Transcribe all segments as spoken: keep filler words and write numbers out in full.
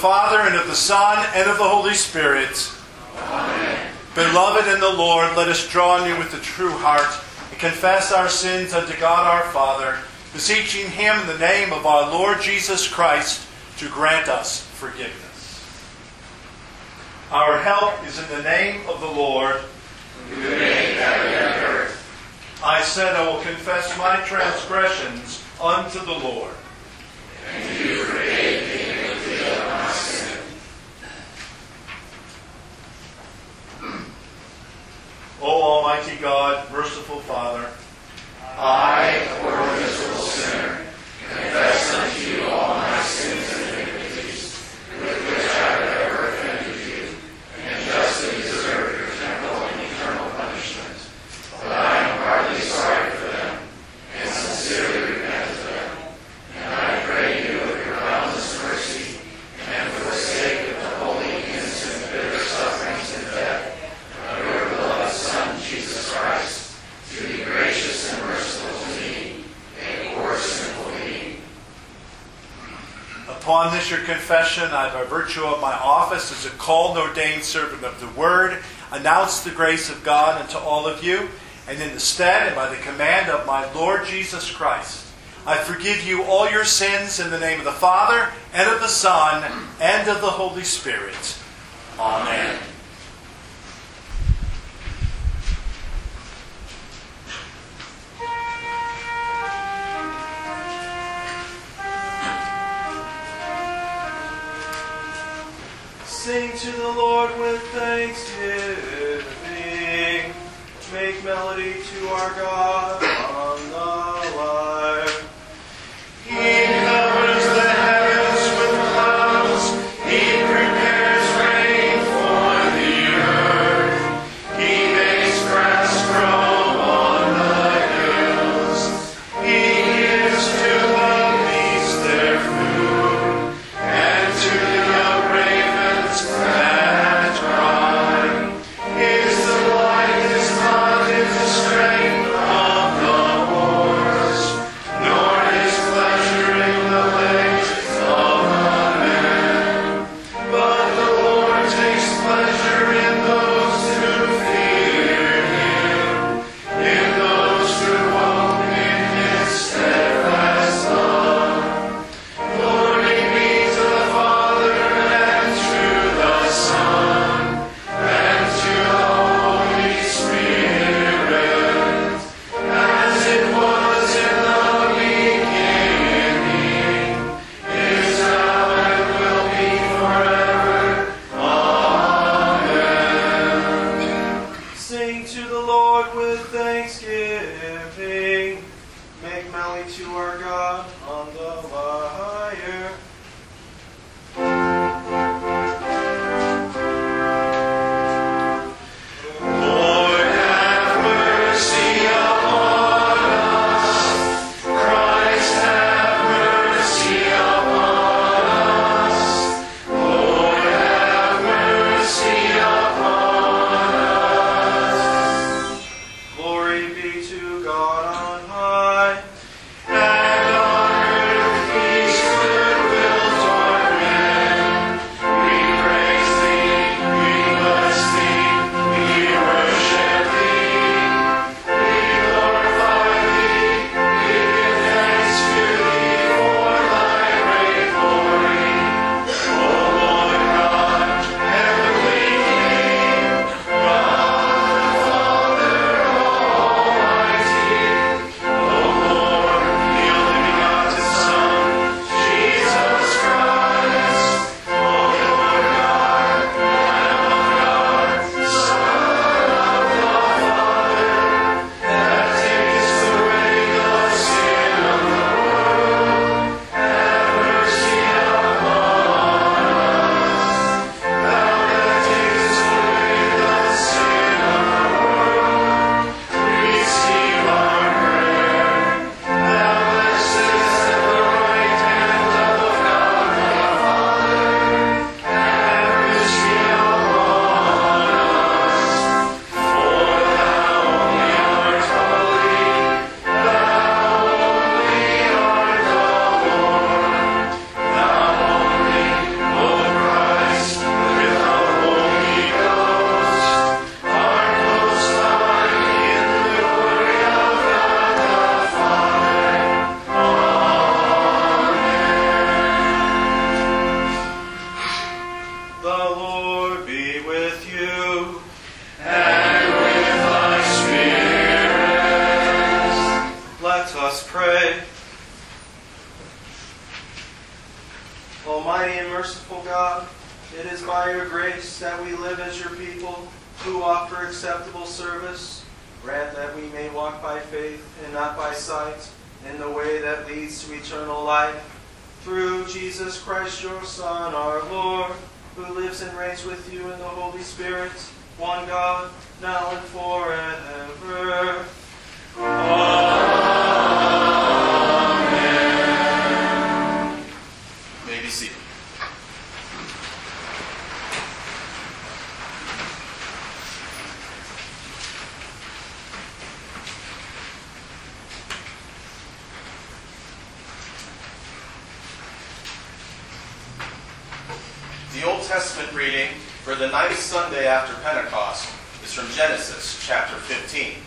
Father, and of the Son, and of the Holy Spirit. Amen. Beloved in the Lord, let us draw near with a true heart and confess our sins unto God our Father, beseeching Him in the name of our Lord Jesus Christ to grant us forgiveness. Our help is in the name of the Lord, who made heaven and earth. I said, I will confess my transgressions unto the Lord. And you forgave the iniquity of my sin. O Almighty God, merciful Father, I, a poor miserable sinner, confess unto you all my sins and iniquities, with which I have ever offended you, and justly deserve your temporal and eternal punishment. But I am heartily sorry for them, and sincerely repent of them. And I pray you of your boundless mercy, and for the sake of the holy, innocent, bitter sufferings and death of your beloved Son, Jesus Christ, to be gracious and merciful to me, a poor sinful being. upon this your confession, I, by virtue of my office as a called and ordained servant of the Word, announce the grace of God unto all of you, and in the stead and by the command of my Lord Jesus Christ, I forgive you all your sins in the name of the Father, and of the Son, and of the Holy Spirit. Amen. Sing to the Lord with thanksgiving. Make melody to our God on the lyre. He covers the heavens with clouds. He prepares rain for the earth. He makes grass grow on the hills. He gives to the beasts their food, and to the young ravens that cry. His delight is not in the strength of the Almighty and merciful God, it is by your grace that we live as your people who offer acceptable service. Grant that we may walk by faith and not by sight in the way that leads to eternal life. Through Jesus Christ, your Son, our Lord, who lives and reigns with you in the Holy Spirit, one God, now and forever. Amen. You may be seated. The Old Testament reading for the ninth Sunday after Pentecost is from Genesis chapter fifteen.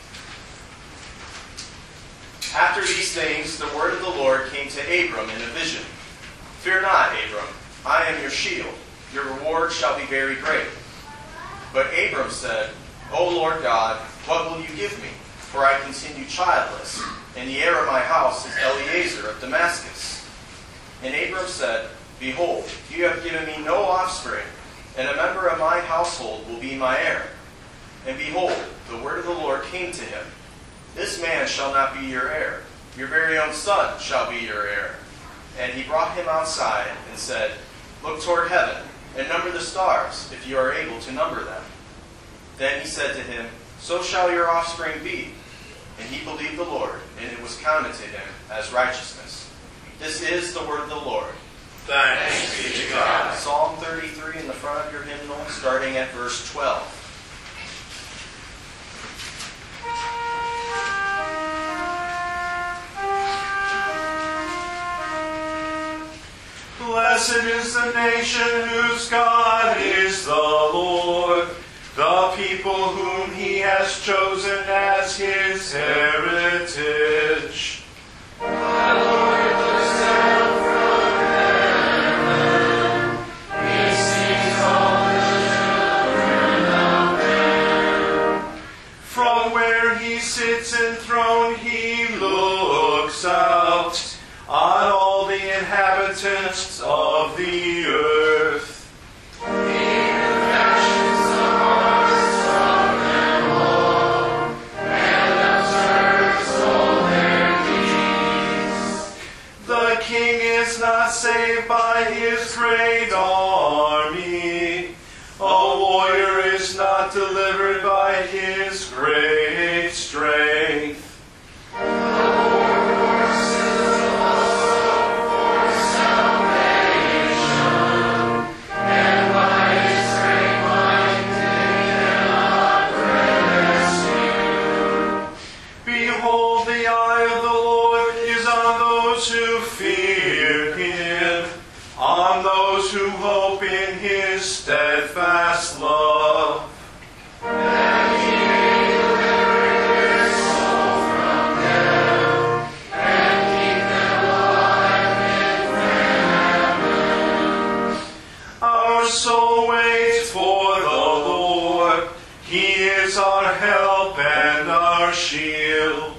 After these things, the word of the Lord came to Abram in a vision. Fear not, Abram, I am your shield. Your reward shall be very great. But Abram said, O Lord God, what will you give me? For I continue childless, and the heir of my house is Eliezer of Damascus. And Abram said, Behold, you have given me no offspring, and a member of my household will be my heir. And behold, the word of the Lord came to him. This man shall not be your heir. Your very own son shall be your heir. And he brought him outside and said, Look toward heaven, and number the stars, if you are able to number them. Then he said to him, So shall your offspring be. And he believed the Lord, and it was counted to him as righteousness. This is the word of the Lord. Thanks be to God. Psalm thirty-three in the front of your hymnal, starting at verse twelve. Blessed is the nation whose God is the Lord, the people whom he has chosen as his heritage. From where he sits enthroned, he looks out on all the inhabitants of the earth. The king is not saved by his great army. A warrior is not delivered by his great strength. Behold, the eye of the Lord is on those who fear him, on those who hope in his steadfast love. Our soul waits for the Lord. He is our help and our shield.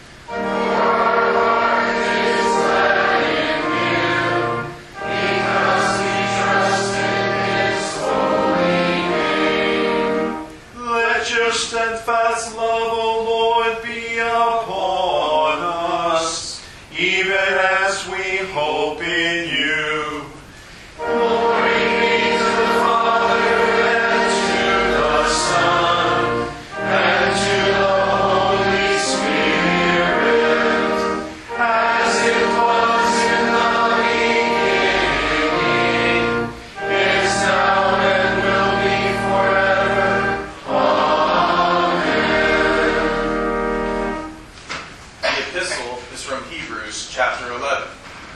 Let your steadfast love, O Lord, be upon us, even as we hope in you. Glory be to the Father, and to the Son, and to the Holy Spirit, as it was in the beginning, is now, and will be forever. The epistle is from Hebrews chapter eleven.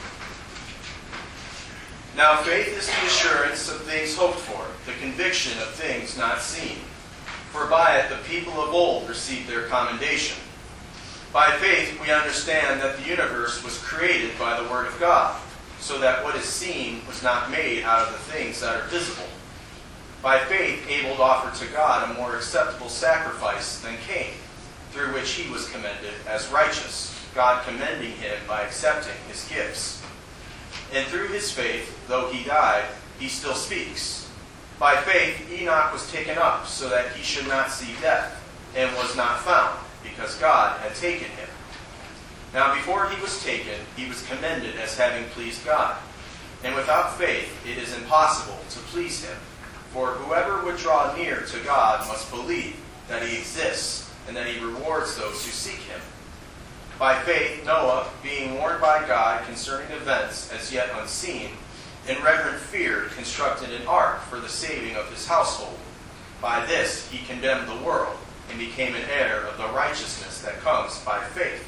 Now faith is the assurance of things hoped for, the conviction of things not seen. For by it the people of old received their commendation. By faith we understand that the universe was created by the word of God, so that what is seen was not made out of the things that are visible. By faith Abel offered to God a more acceptable sacrifice than Cain, through which he was commended as righteous, God commending him by accepting his gifts. And through his faith, though he died, he still speaks. By faith Enoch was taken up, so that he should not see death, and was not found, because God had taken him. Now before he was taken, he was commended as having pleased God. And without faith it is impossible to please him. For whoever would draw near to God must believe that he exists, and that he rewards those who seek him. By faith Noah, being warned by God concerning events as yet unseen, in reverent fear constructed an ark for the saving of his household. By this he condemned the world, and became an heir of the righteousness that comes by faith.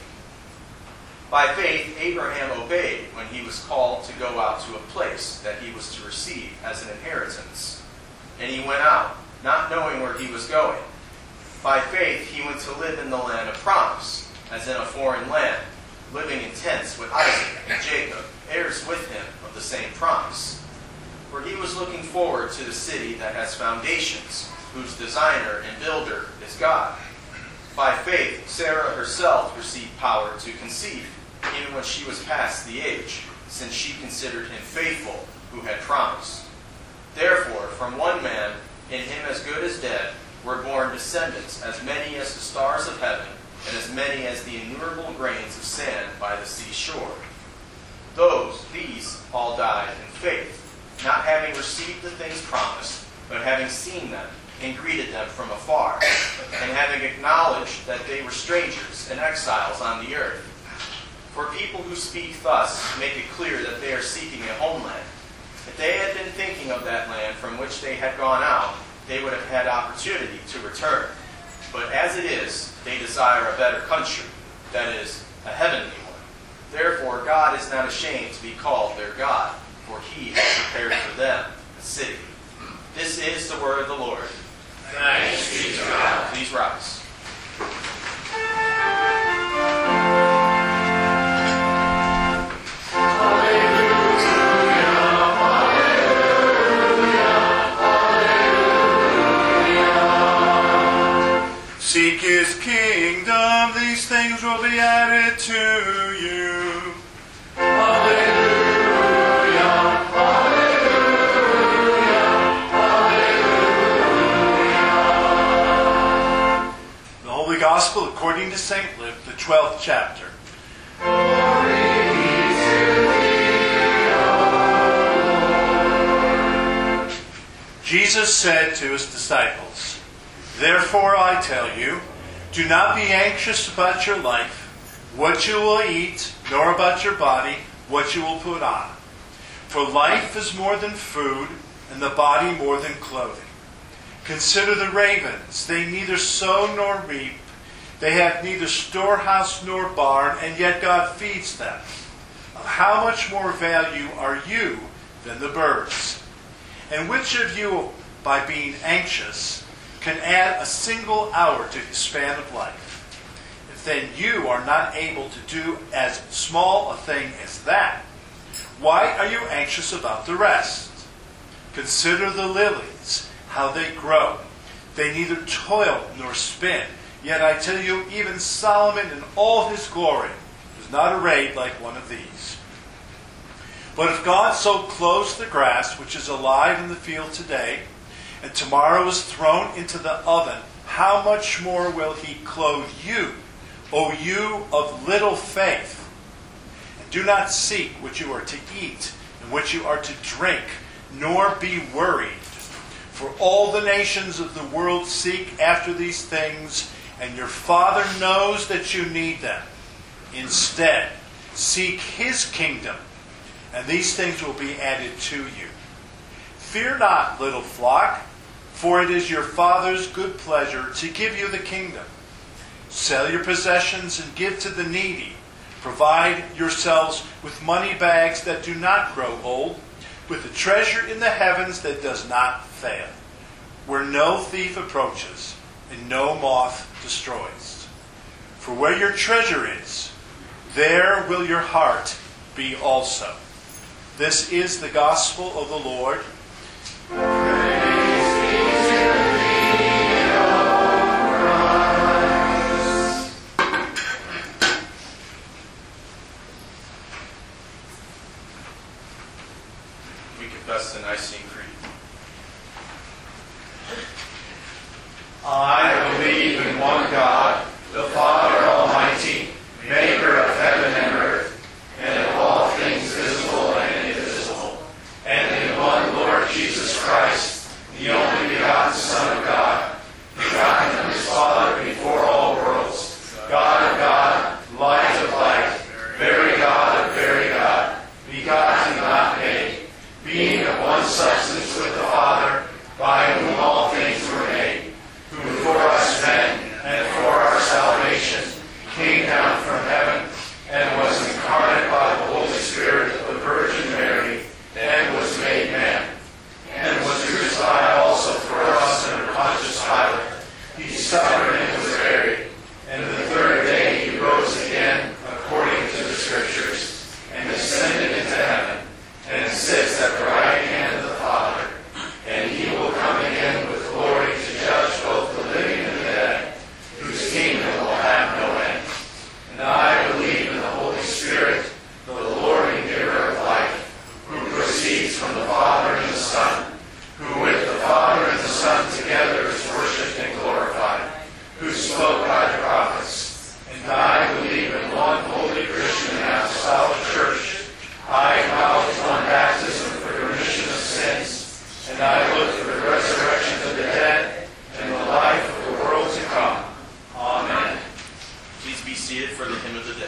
By faith Abraham obeyed when he was called to go out to a place that he was to receive as an inheritance. And he went out, not knowing where he was going. By faith he went to live in the land of promise, as in a foreign land, living in tents with Isaac and Jacob, heirs with him of the same promise. For he was looking forward to the city that has foundations, whose designer and builder is God. By faith Sarah herself received power to conceive, even when she was past the age, since she considered him faithful who had promised. Therefore, from one man, in him as good as dead, were born descendants, as many as the stars of heaven, and as many as the innumerable grains of sand by the seashore. Those, these, all died in faith, not having received the things promised, but having seen them, and greeted them from afar, and having acknowledged that they were strangers and exiles on the earth. For people who speak thus make it clear that they are seeking a homeland. If they had been thinking of that land from which they had gone out, they would have had opportunity to return. But as it is, they desire a better country, that is, a heavenly one. Therefore God is not ashamed to be called their God, for he has prepared for them a city. This is the word of the Lord. Thanks be to God. Please rise. Seek his kingdom, these things will be added to you. Hallelujah, hallelujah, hallelujah. The Holy Gospel according to Saint Luke, the twelfth chapter. Glory be to thee, O Lord. Jesus said to his disciples, "Therefore I tell you, do not be anxious about your life, what you will eat, nor about your body, what you will put on. For life is more than food, and the body more than clothing. Consider the ravens, they neither sow nor reap, they have neither storehouse nor barn, and yet God feeds them. Of how much more value are you than the birds? And which of you, by being anxious, can add a single hour to his span of life? If then you are not able to do as small a thing as that, why are you anxious about the rest? Consider the lilies, how they grow. They neither toil nor spin. Yet I tell you, even Solomon in all his glory was not arrayed like one of these. But if God so clothes the grass, which is alive in the field today, and tomorrow is thrown into the oven, how much more will he clothe you, O you of little faith? And do not seek what you are to eat and what you are to drink, nor be worried. For all the nations of the world seek after these things, and your Father knows that you need them. Instead, seek his kingdom, and these things will be added to you. Fear not, little flock, for it is your Father's good pleasure to give you the kingdom. Sell your possessions and give to the needy. Provide yourselves with money bags that do not grow old, with a treasure in the heavens that does not fail, where no thief approaches and no moth destroys. For where your treasure is, there will your heart be also." This is the gospel of the Lord. we confess the Nicene Creed. I believe in one God, the Father Almighty, maker of heaven and earth, and of all things visible and invisible, and in one Lord Jesus Christ, the only begotten Son of God, begotten of his Father before all worlds, God of God, light of light, very God of very God, begotten, not made, being of one substance with the Father, by whom all things were made, who for us men and for our salvation came down from heaven and was incarnate by the Holy Spirit of the Virgin Mary and was made man, and was crucified also for us under Pontius Pilate. He suffered and was buried, and the third day he rose again according to the Scriptures, and ascended into heaven, and sits at the right hand of the Father. And he will come again with glory to judge both the living and the dead, whose kingdom will have no end. And I believe in the Holy Spirit, the Lord and giver of life, who proceeds from the Father and the Son, who with the Father and the Son together is worshipped and glorified, who spoke by the prophets. And I believe in one holy Christian and apostolic church. I acknowledge one baptism for the remission of sins, and I look for the resurrection of the dead and the life of the world to come. Amen. Please be seated for the hymn of the day.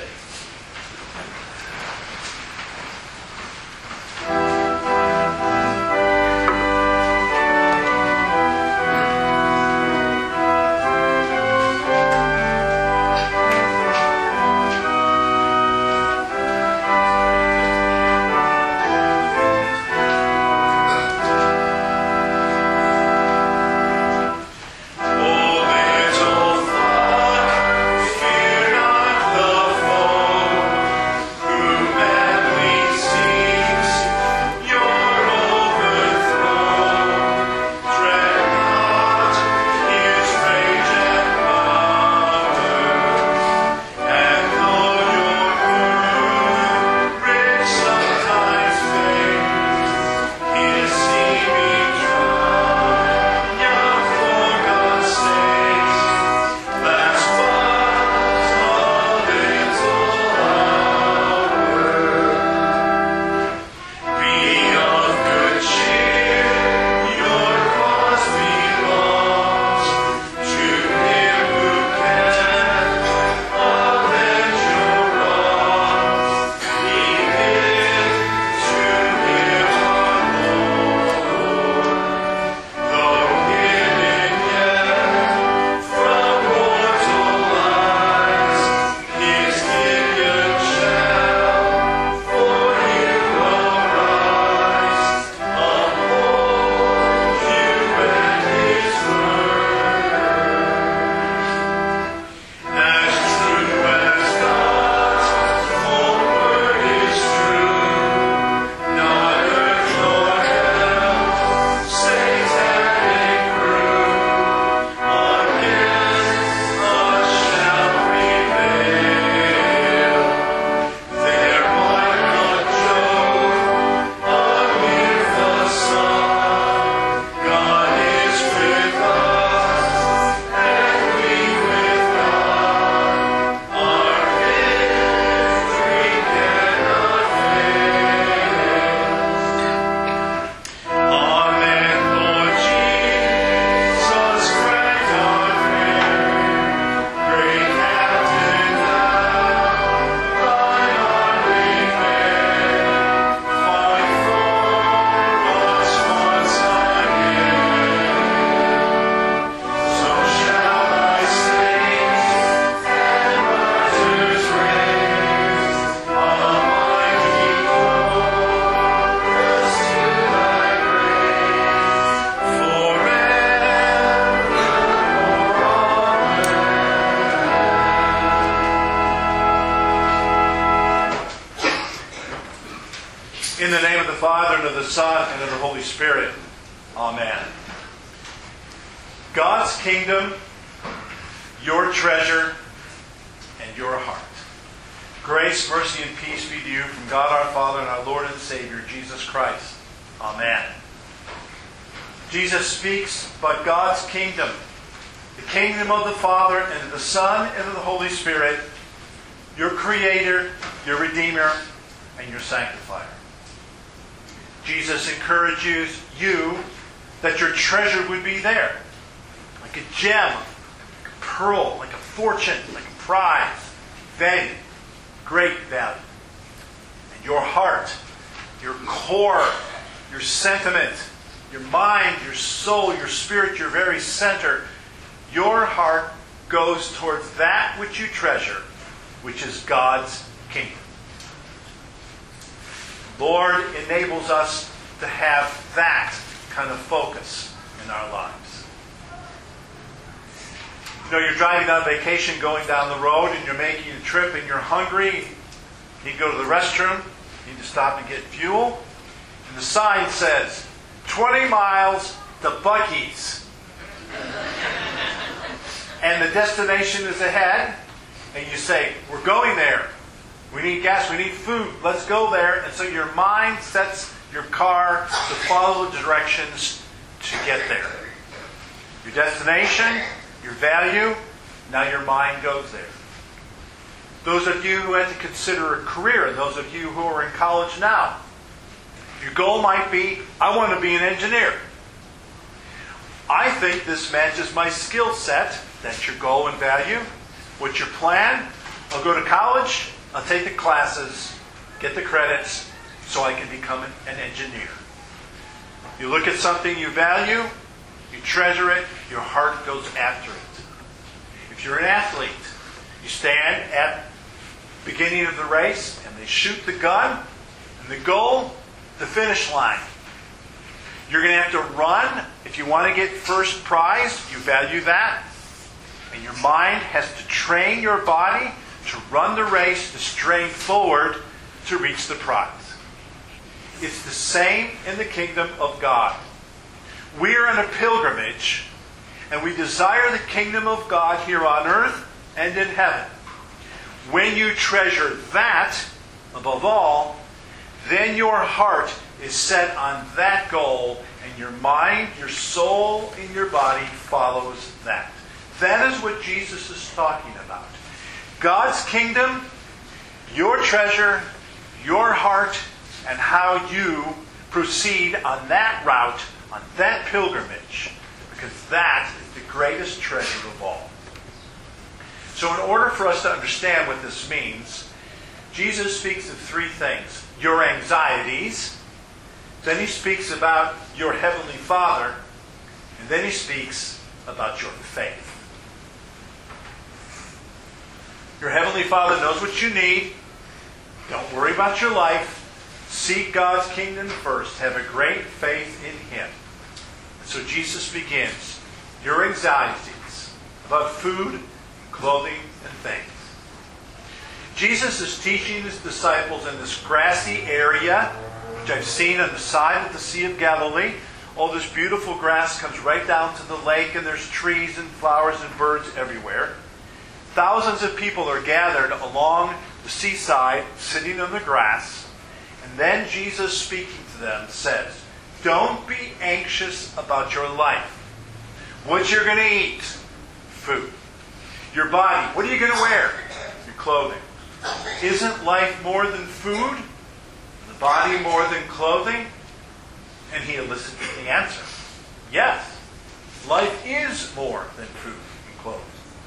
In the name of the Father, and of the Son, and of the Holy Spirit. Amen. God's kingdom, your treasure, and your heart. Grace, mercy, and peace be to you from God our Father and our Lord and Savior, Jesus Christ. Amen. Jesus speaks about God's kingdom, the kingdom of the Father and of the Son and of the Holy Spirit, your Creator, your Redeemer, and your Sanctifier. Jesus encourages you that your treasure would be there, like a gem, like a pearl, like a fortune, like a prize, value, great value. And your heart, your core, your sentiment, your mind, your soul, your spirit, your very center, your heart goes towards that which you treasure, which is God's kingdom. Lord enables us to have that kind of focus in our lives. You know, you're driving on vacation, going down the road, and you're making a trip, and you're hungry. You go to the restroom. You need to stop and get fuel. And the sign says, twenty miles to Buc-ee's. And the destination is ahead. And you say, we're going there. We need gas. We need food. Let's go there. And so your mind sets your car to follow the directions to get there. Your destination, your value, now your mind goes there. Those of you who had to consider a career, and those of you who are in college now, your goal might be, I want to be an engineer. I think this matches my skill set. That's your goal and value. What's your plan? I'll go to college. I'll take the classes, get the credits, so I can become an, an engineer. You look at something you value, you treasure it, your heart goes after it. If you're an athlete, you stand at the beginning of the race, and they shoot the gun, and the goal, the finish line. You're going to have to run. If you want to get first prize, you value that. And your mind has to train your body to run the race, to strain forward to reach the prize. It's the same in the kingdom of God. We are in a pilgrimage, and we desire the kingdom of God here on earth and in heaven. When you treasure that above all, then your heart is set on that goal, and your mind, your soul, and your body follows that. That is what Jesus is talking about. God's kingdom, your treasure, your heart, and how you proceed on that route, on that pilgrimage, because that is the greatest treasure of all. So in order for us to understand what this means, Jesus speaks of three things. Your anxieties, then he speaks about your heavenly Father, and then he speaks about your faith. Your heavenly Father knows what you need. Don't worry about your life. Seek God's kingdom first. Have a great faith in him. So Jesus begins. Your anxieties about food, clothing, and things. Jesus is teaching his disciples in this grassy area, which I've seen on the side of the Sea of Galilee. All this beautiful grass comes right down to the lake, and there's trees and flowers and birds everywhere. Thousands of people are gathered along the seaside, sitting on the grass. And then Jesus, speaking to them, says, don't be anxious about your life. What you're going to eat, food. Your body, what are you going to wear? Your clothing. Isn't life more than food? The body more than clothing? And he elicited the answer. Yes, life is more than food and clothes.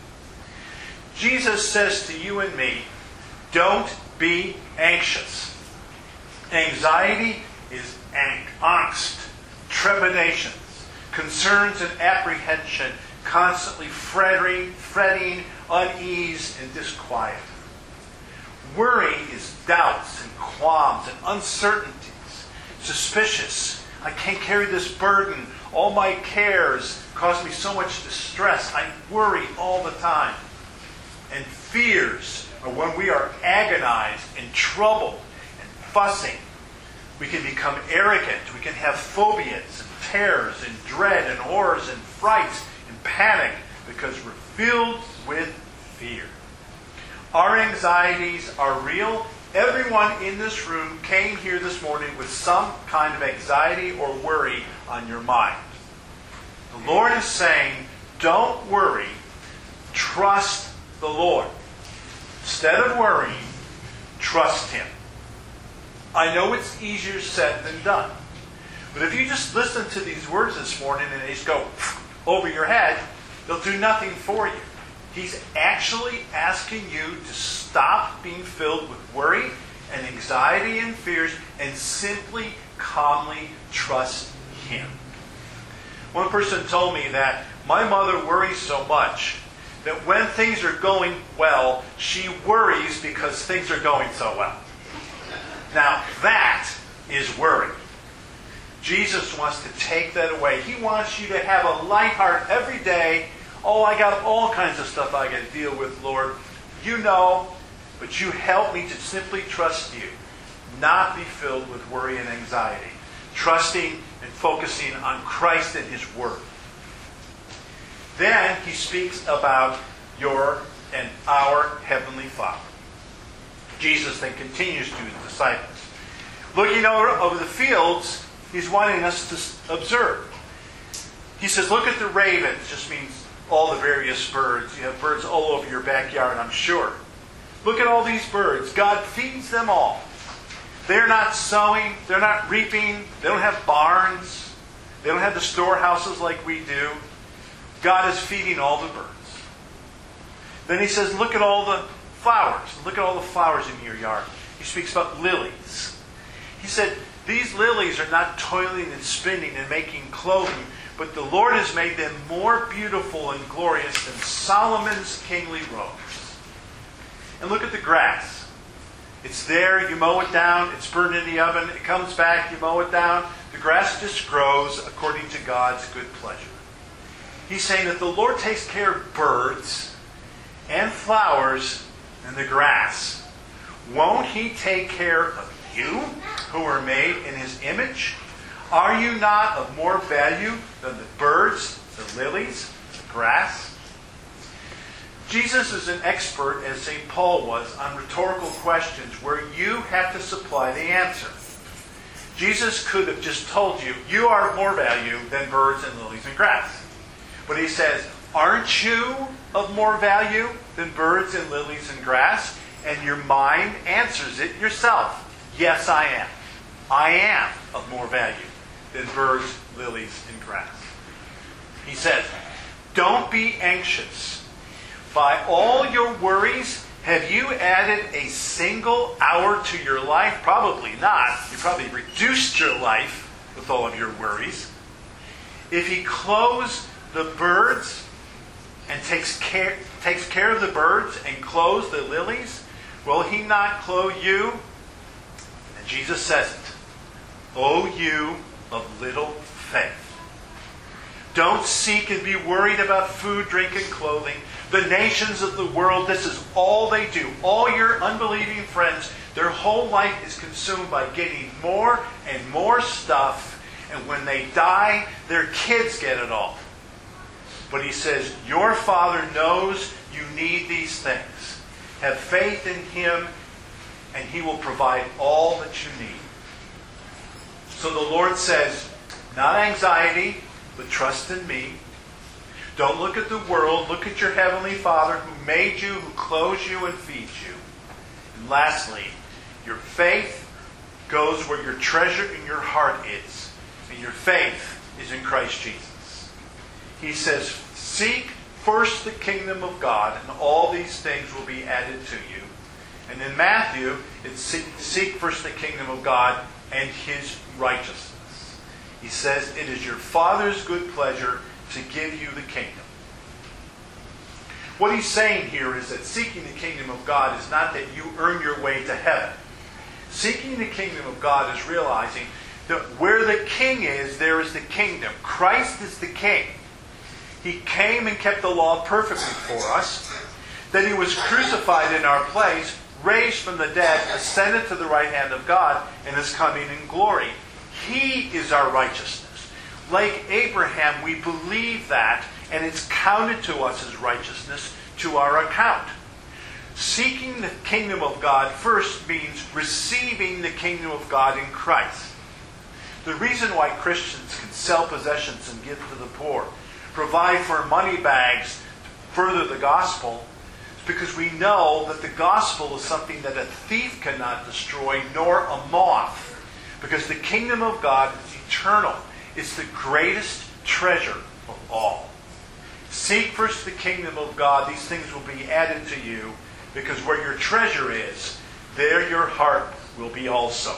Jesus says to you and me, don't be anxious. Anxiety is angst, trepidations, concerns and apprehension, constantly fretting, fretting, unease, and disquiet. Worry is doubts and qualms and uncertainties, suspicious. I can't carry this burden. All my cares cause me so much distress. I worry all the time. And fears are when we are agonized and troubled and fussing. We can become arrogant. We can have phobias and terrors and dread and horrors and frights and panic because we're filled with fear. Our anxieties are real Everyone in this room came here this morning with some kind of anxiety or worry on your mind. The Lord is saying, don't worry, trust the Lord. Instead of worrying, trust Him. I know it's easier said than done. But if you just listen to these words this morning and they just go over your head, they'll do nothing for you. He's actually asking you to stop being filled with worry and anxiety and fears and simply calmly trust Him. One person told me that my mother worries so much that when things are going well, she worries because things are going so well. Now that is worry. Jesus wants to take that away. He wants you to have a light heart every day. Oh, I got all kinds of stuff I got to deal with, Lord. You know, but you help me to simply trust you, not be filled with worry and anxiety. Trusting and focusing on Christ and His Word. Then he speaks about your and our Heavenly Father. Jesus then continues to His disciples. Looking over, over the fields, He's wanting us to observe. He says, look at the ravens. Just means all the various birds. You have birds all over your backyard, I'm sure. Look at all these birds. God feeds them all. They're not sowing. They're not reaping. They don't have barns. They don't have the storehouses like we do. God is feeding all the birds. Then He says, look at all the flowers. Look at all the flowers in your yard. He speaks about lilies. He said, these lilies are not toiling and spinning and making clothing, but the Lord has made them more beautiful and glorious than Solomon's kingly robes. And look at the grass. It's there, you mow it down, it's burned in the oven, it comes back, you mow it down. The grass just grows according to God's good pleasure. He's saying that the Lord takes care of birds and flowers and the grass. Won't He take care of you, who are made in His image? Are you not of more value than the birds, the lilies, the grass? Jesus is an expert, as Saint Paul was, on rhetorical questions where you have to supply the answer. Jesus could have just told you, you are of more value than birds and lilies and grass. But He says, aren't you of more value than birds and lilies and grass? And your mind answers it yourself. Yes, I am. I am of more value than birds, lilies, and grass. He says, don't be anxious. By all your worries, have you added a single hour to your life? Probably not. You probably reduced your life with all of your worries. If He clothes the birds and takes care, takes care of the birds and clothes the lilies, will He not clothe you? And Jesus says it. O you of little faith. Don't seek and be worried about food, drink, and clothing. The nations of the world, this is all they do. All your unbelieving friends, their whole life is consumed by getting more and more stuff. And when they die, their kids get it all. But He says, your Father knows you need these things. Have faith in Him, and He will provide all that you need. So the Lord says, not anxiety, but trust in me. Don't look at the world. Look at your Heavenly Father who made you, who clothes you and feeds you. And lastly, your faith goes where your treasure in your heart is. And your faith is in Christ Jesus. He says, seek first the kingdom of God, and all these things will be added to you. And in Matthew, it's seek, seek first the kingdom of God and His righteousness. He says, it is your Father's good pleasure to give you the kingdom. What He's saying here is that seeking the kingdom of God is not that you earn your way to heaven. Seeking the kingdom of God is realizing that where the king is, there is the kingdom. Christ is the king. He came and kept the law perfectly for us. That He was crucified in our place, raised from the dead, ascended to the right hand of God, and is coming in glory. He is our righteousness. Like Abraham, we believe that, and it's counted to us as righteousness to our account. Seeking the kingdom of God first means receiving the kingdom of God in Christ. The reason why Christians can sell possessions and give to the poor, provide for money bags to further the gospel, is because we know that the gospel is something that a thief cannot destroy, nor a moth. Because the kingdom of God is eternal. It's the greatest treasure of all. Seek first the kingdom of God. These things will be added to you, because where your treasure is, there your heart will be also.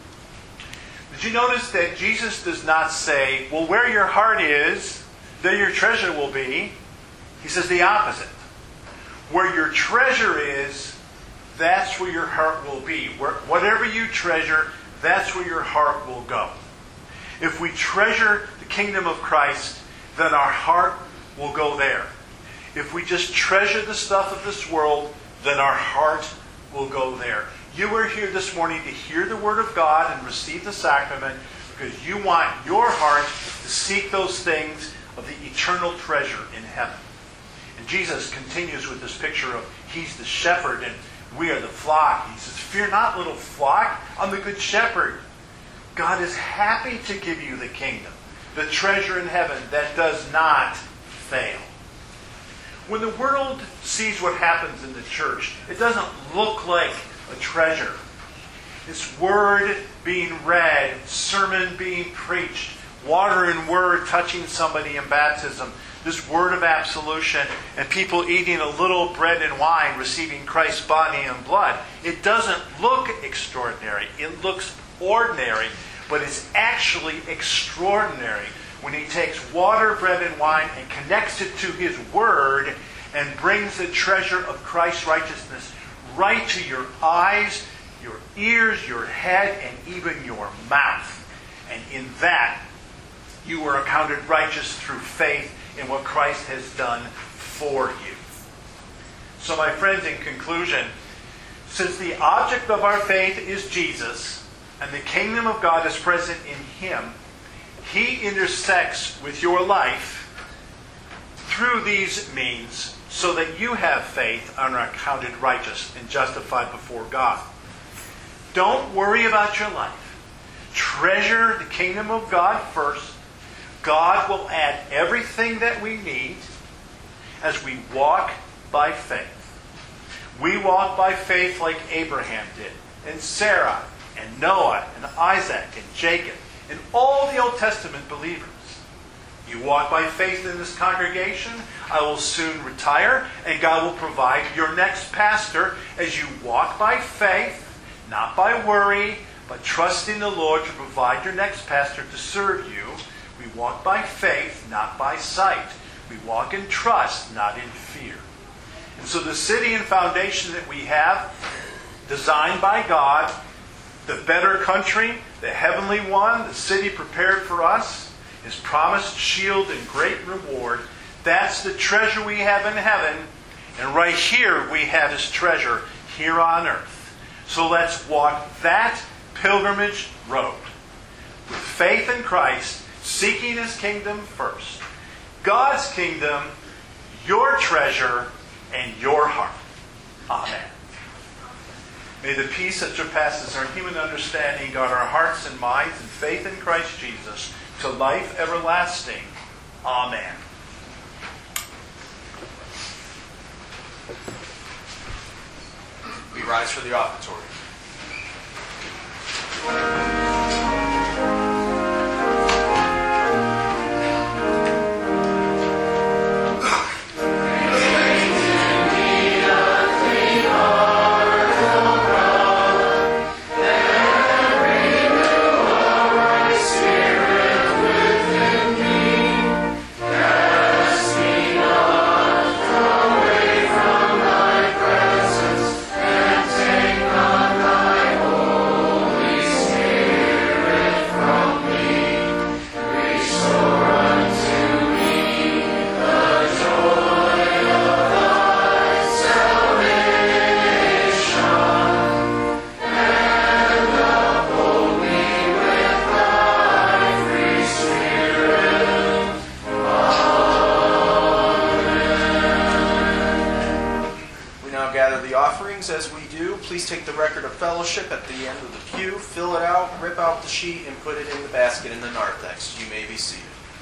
Did you notice that Jesus does not say, well, where your heart is, there your treasure will be? He says the opposite. Where your treasure is, that's where your heart will be. Where, whatever you treasure, that's where your heart will go. If we treasure the kingdom of Christ, then our heart will go there. If we just treasure the stuff of this world, then our heart will go there. You are here this morning to hear the Word of God and receive the sacrament because you want your heart to seek those things of the eternal treasure in heaven. And Jesus continues with this picture of He's the shepherd and we are the flock. He says, fear not, little flock, I'm the good shepherd. God is happy to give you the kingdom, the treasure in heaven that does not fail. When the world sees what happens in the church, it doesn't look like a treasure. This word being read, sermon being preached, water and word touching somebody in baptism, this word of absolution, and people eating a little bread and wine, receiving Christ's body and blood. It doesn't look extraordinary. It looks ordinary, but it's actually extraordinary when He takes water, bread, and wine and connects it to His Word and brings the treasure of Christ's righteousness right to your eyes, your ears, your head, and even your mouth. And in that, you are accounted righteous through faith in what Christ has done for you. So my friends, in conclusion, since the object of our faith is Jesus, and the kingdom of God is present in Him, He intersects with your life through these means so that you have faith and are accounted righteous and justified before God. Don't worry about your life. Treasure the kingdom of God first. God will add everything that we need as we walk by faith. We walk by faith like Abraham did, and Sarah, and Noah, and Isaac, and Jacob, and all the Old Testament believers. You walk by faith in this congregation. I will soon retire, and God will provide your next pastor as you walk by faith, not by worry, but trusting the Lord to provide your next pastor to serve you. We walk by faith, not by sight. We walk in trust, not in fear. And so the city and foundation that we have, designed by God, the better country, the heavenly one, the city prepared for us, His promised shield and great reward, that's the treasure we have in heaven. And right here we have His treasure here on earth. So let's walk that pilgrimage road with faith in Christ, seeking His kingdom first. God's kingdom, your treasure, and your heart. Amen. May the peace that surpasses our human understanding guard our hearts and minds in faith in Christ Jesus to life everlasting. Amen. We rise for the offertory. Spirit. things as we do, please take the record of fellowship at the end of the pew, fill it out, rip out the sheet, and put it in the basket in the narthex. You may be seated.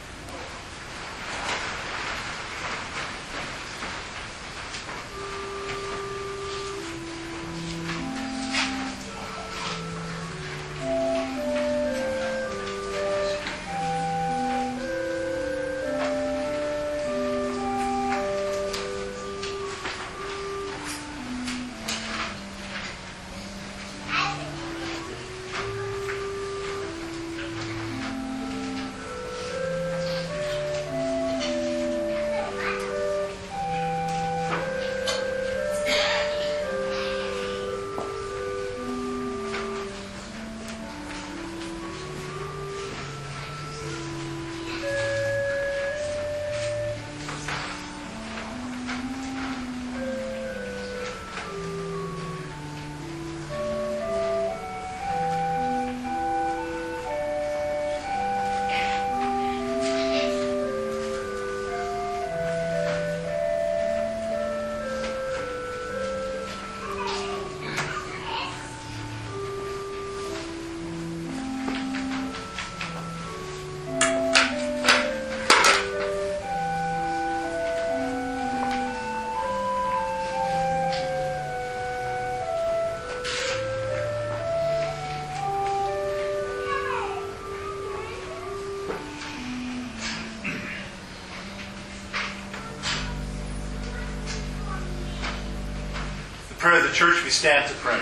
Prayer of the church, we stand to pray.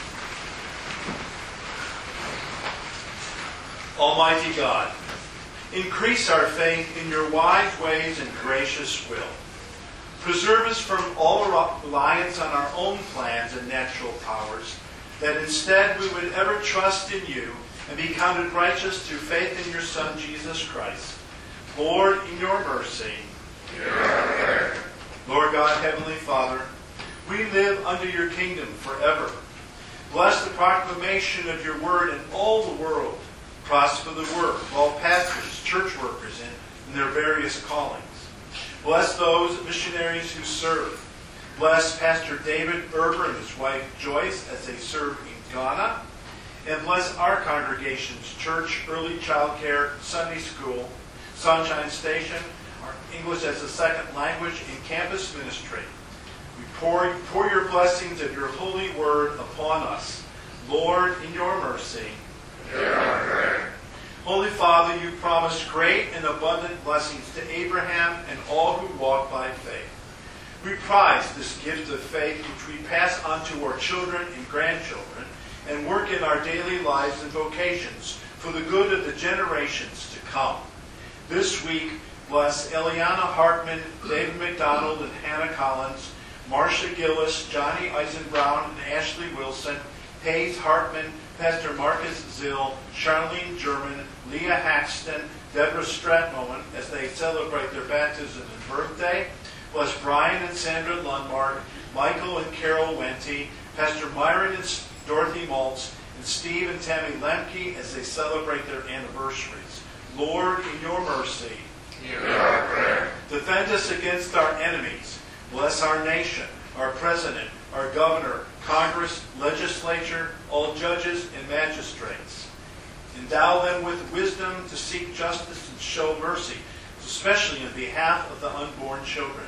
Almighty God, increase our faith in your wise ways and gracious will. Preserve us from all reliance on our own plans and natural powers, that instead we would ever trust in you and be counted righteous through faith in your Son, Jesus Christ. Lord, in your mercy. Hear our prayer. Lord God, Heavenly Father, we live under your kingdom forever. Bless the proclamation of your word in all the world. Prosper the work of all pastors, church workers, in, in their various callings. Bless those missionaries who serve. Bless Pastor David Erber and his wife Joyce as they serve in Ghana. And bless our congregation's church, early child care, Sunday school, Sunshine Station, our English as a second language, and campus ministry. We pour, pour your blessings of your holy word upon us. Lord, in your mercy. Hear our prayer. Holy Father, you promised great and abundant blessings to Abraham and all who walk by faith. We prize this gift of faith which we pass on to our children and grandchildren and work in our daily lives and vocations for the good of the generations to come. This week, bless Eliana Hartman, David McDonald, and Hannah Collins, Marcia Gillis, Johnny Eisenbrown, and Ashley Wilson, Hayes Hartman, Pastor Marcus Zill, Charlene German, Leah Haxton, Deborah Stratmoen, as they celebrate their baptism and birthday. Bless Brian and Sandra Lundmark, Michael and Carol Wente, Pastor Myron and Dorothy Maltz, and Steve and Tammy Lemke as they celebrate their anniversaries. Lord, in your mercy, hear our prayer. Defend us against our enemies. Bless our nation, our president, our governor, Congress, legislature, all judges and magistrates. Endow them with wisdom to seek justice and show mercy, especially in behalf of the unborn children.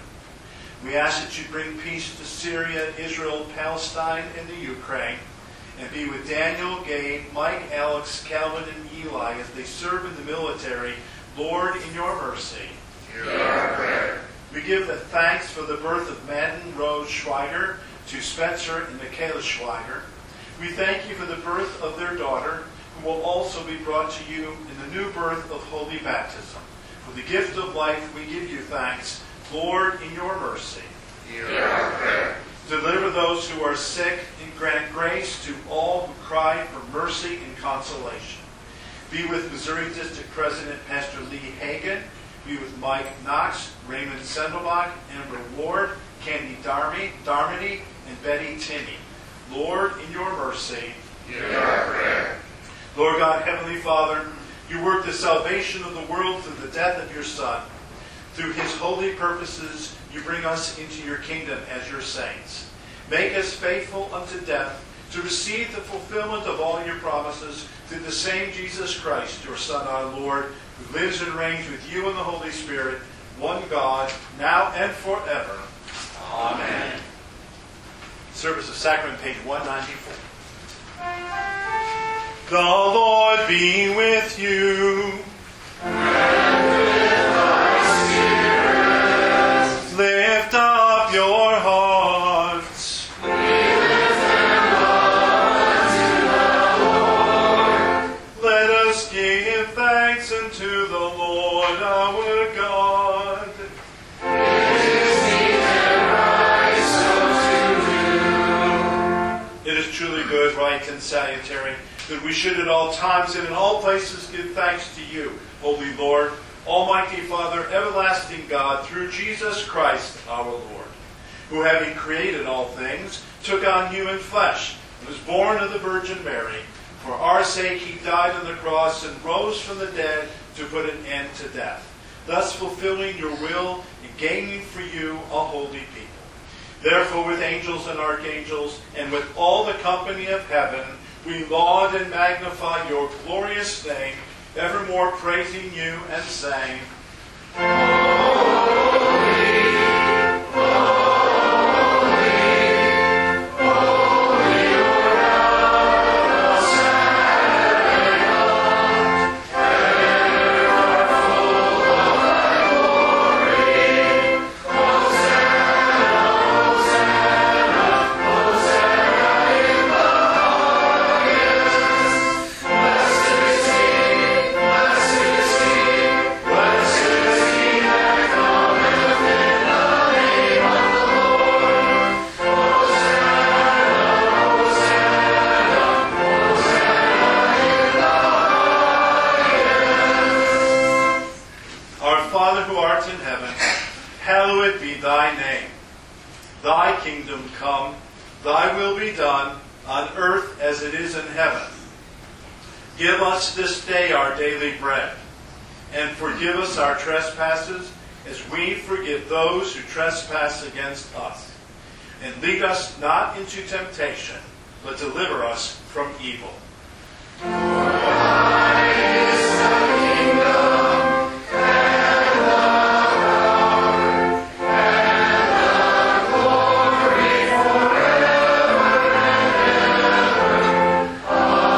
We ask that you bring peace to Syria, Israel, Palestine, and the Ukraine, and be with Daniel, Gabe, Mike, Alex, Calvin, and Eli as they serve in the military. Lord, in your mercy. Hear our prayer. We give the thanks for the birth of Madden Rose Schweiger to Spencer and Michaela Schweiger. We thank you for the birth of their daughter, who will also be brought to you in the new birth of holy baptism. For the gift of life, we give you thanks. Lord, in your mercy. Hear our prayer. Deliver those who are sick and grant grace to all who cry for mercy and consolation. Be with Missouri District President Pastor Lee Hagan. Be with Mike Knox, Raymond Sendelbach, Amber Ward, Candy Darmy, Darmody, and Betty Tinney. Lord, in your mercy. Hear our prayer. Lord God, Heavenly Father, you work the salvation of the world through the death of your Son. Through his holy purposes, you bring us into your kingdom as your saints. make us faithful unto death, to receive the fulfillment of all your promises through the same Jesus Christ, your Son, our Lord, who lives and reigns with you in the Holy Spirit, one God, now and forever. Amen. Service of Sacrament, page one ninety-four. The Lord be with you. And with thy spirit. Lift up your hearts. We lift them up unto the Lord. Let us give thanks unto the Lord our God. It is meet and right so to do. It is truly good, right, and salutary that we should at all times and in all places give thanks to you, Holy Lord, Almighty Father, everlasting God, through Jesus Christ our Lord, who, having created all things, took on human flesh, and was born of the Virgin Mary. For our sake he died on the cross and rose from the dead to put an end to death, thus fulfilling your will and gaining for you a holy people. Therefore, with angels and archangels, and with all the company of heaven, we laud and magnify your glorious name, evermore praising you and saying, hallowed be thy name. Thy kingdom come, thy will be done, on earth as it is in heaven. Give us this day our daily bread, and forgive us our trespasses, as we forgive those who trespass against us. And lead us not into temptation, but deliver us from evil. For thine is the kingdom, and the power, and the glory forever and ever.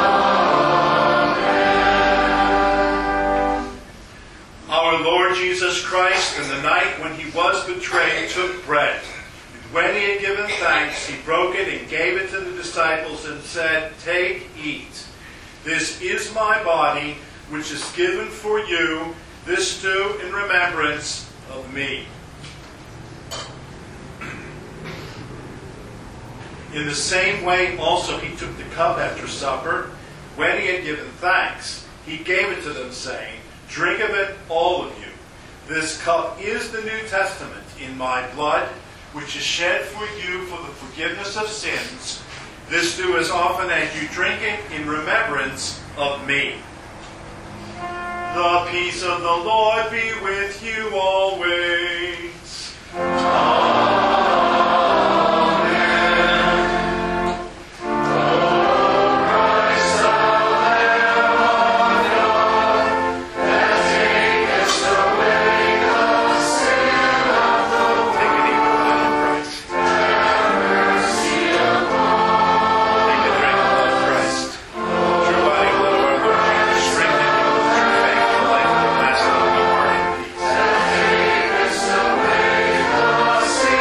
Amen. Our Lord Jesus Christ, in the night when he was betrayed, took bread. When he had given thanks, he broke it and gave it to the disciples and said, "Take, eat. This is my body, which is given for you. This do in remembrance of me." In the same way also he took the cup after supper. When he had given thanks, he gave it to them, saying, "Drink of it, all of you. This cup is the New Testament in my blood, which is shed for you for the forgiveness of sins. This do as often as you drink it in remembrance of me." The peace of the Lord be with you always. Take us away, the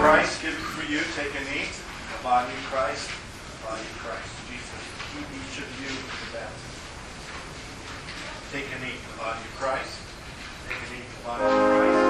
Christ, given for you, take and eat. The body of Christ, the body of Christ. Jesus, keep each of you in the baptism. Take and eat the body of Christ. Take and eat the body of Christ.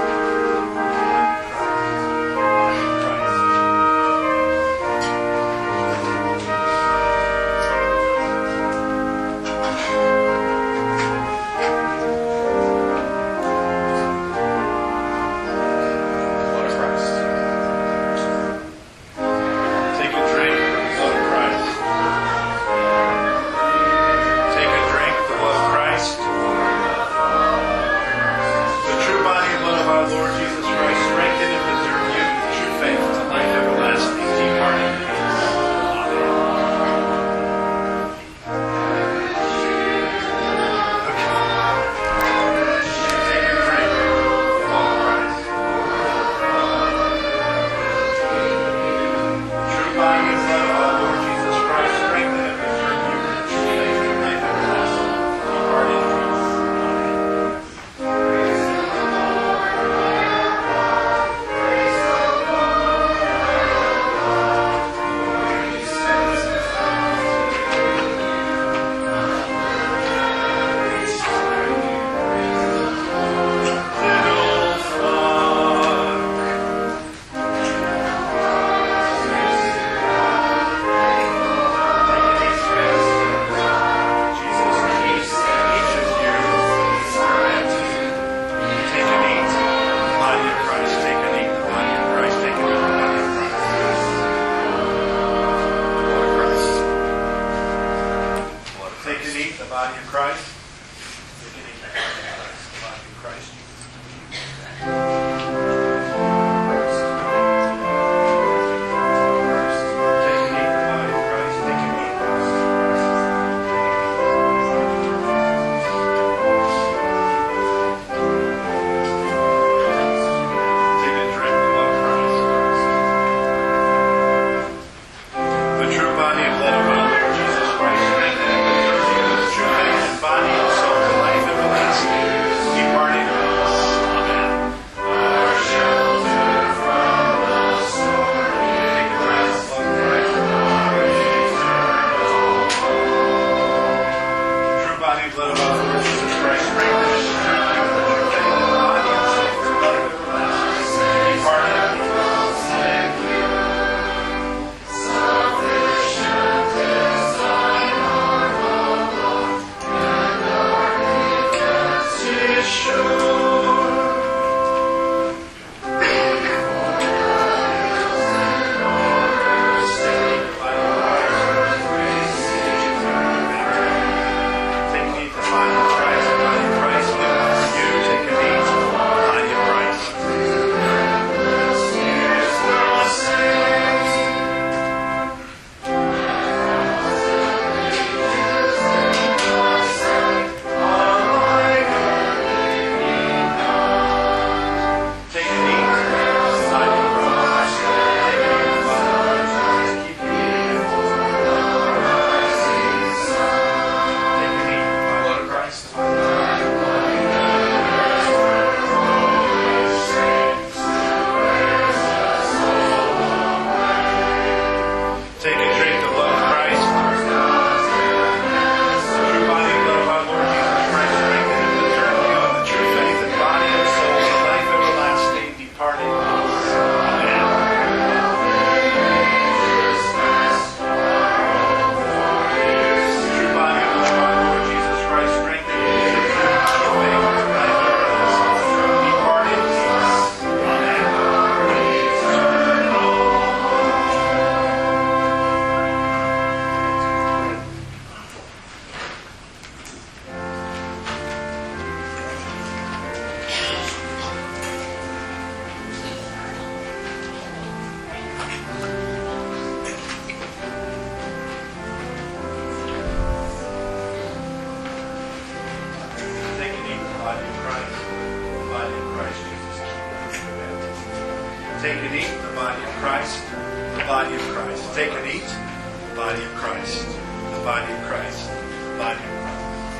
Take and eat the body of Christ, the body of Christ. Take and eat the body of Christ, the body of Christ, the body of Christ.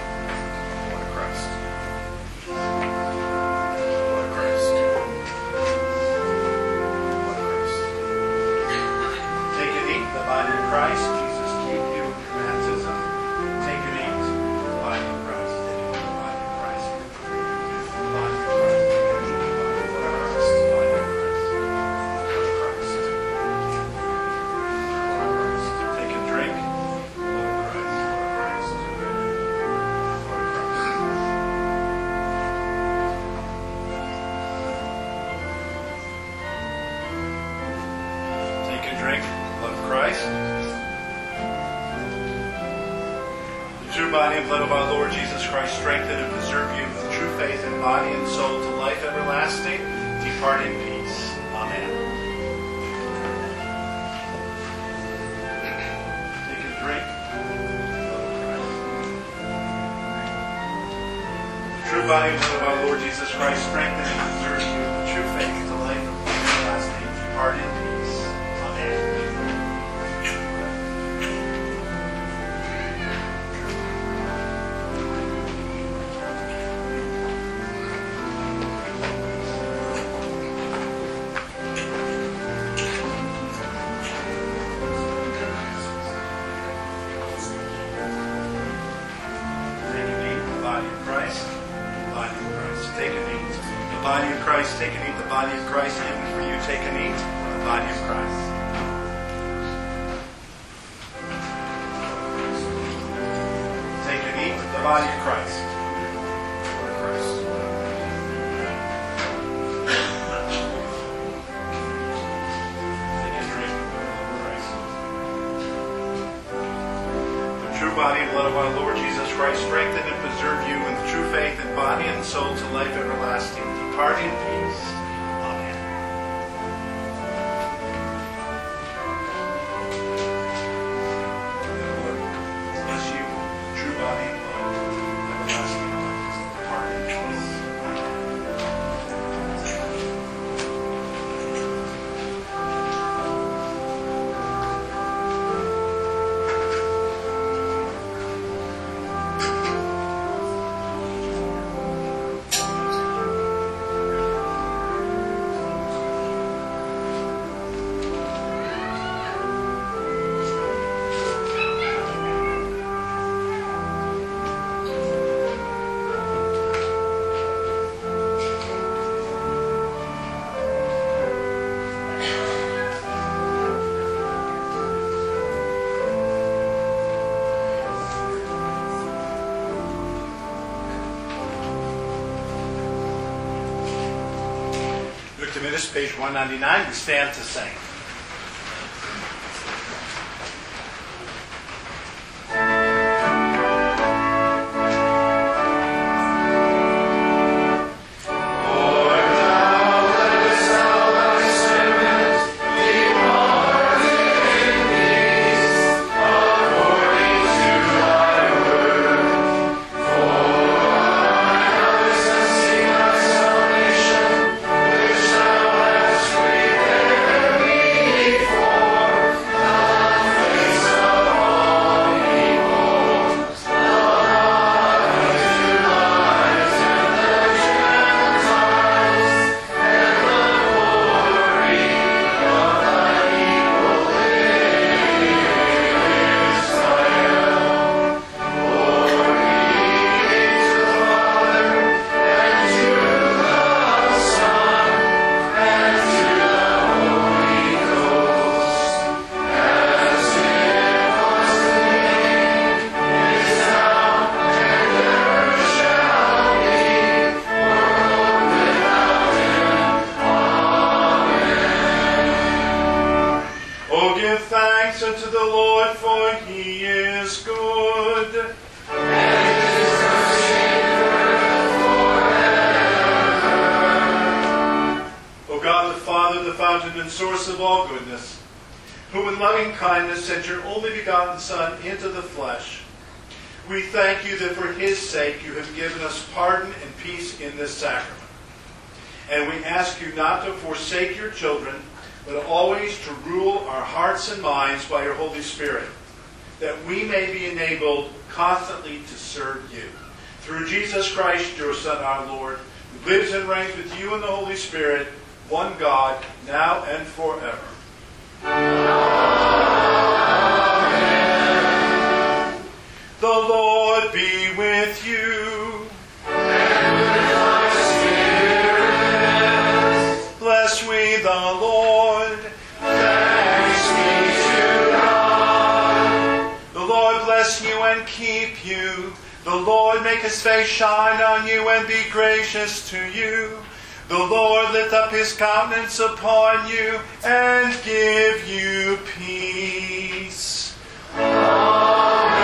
Blood of Christ. Blood of Christ. Blood of Christ. body and blood of our Lord Jesus Christ, strengthen and preserve you with true faith in body and soul to life everlasting. Depart in peace. Amen. Take a drink. The true body and blood of our Lord Jesus Christ, strengthen and preserve you with true faith to life everlasting. Depart in peace. Amen. Take and eat the body of Christ, given for you. Take and eat the body of Christ. Take and eat the body of Christ. Take and drink the blood of Christ. The true body and blood of our Lord Jesus Christ, strengthen and preserve you in the true faith and body and soul to life everlasting. Depart in peace. Amen. The Lord bless you, true body and blood, everlasting life. Depart in peace. This page one ninety-nine, we stand to sing. Unto the Lord, for he is good. And his mercy endureth forever. O God the Father, the fountain and source of all goodness, who in loving kindness sent your only begotten Son into the flesh, we thank you that for his sake you have given us pardon and peace in this sacrament. And we ask you not to forsake your children, but always to rule our hearts and minds by your Holy Spirit, that we may be enabled constantly to serve you. Through Jesus Christ, your Son, our Lord, who lives and reigns with you in the Holy Spirit, one God, now and forever. Amen. The Lord be with you. And with thy spirit. Bless we the Lord. Bless you and keep you. The Lord make his face shine on you and be gracious to you. The Lord lift up his countenance upon you and give you peace. Amen.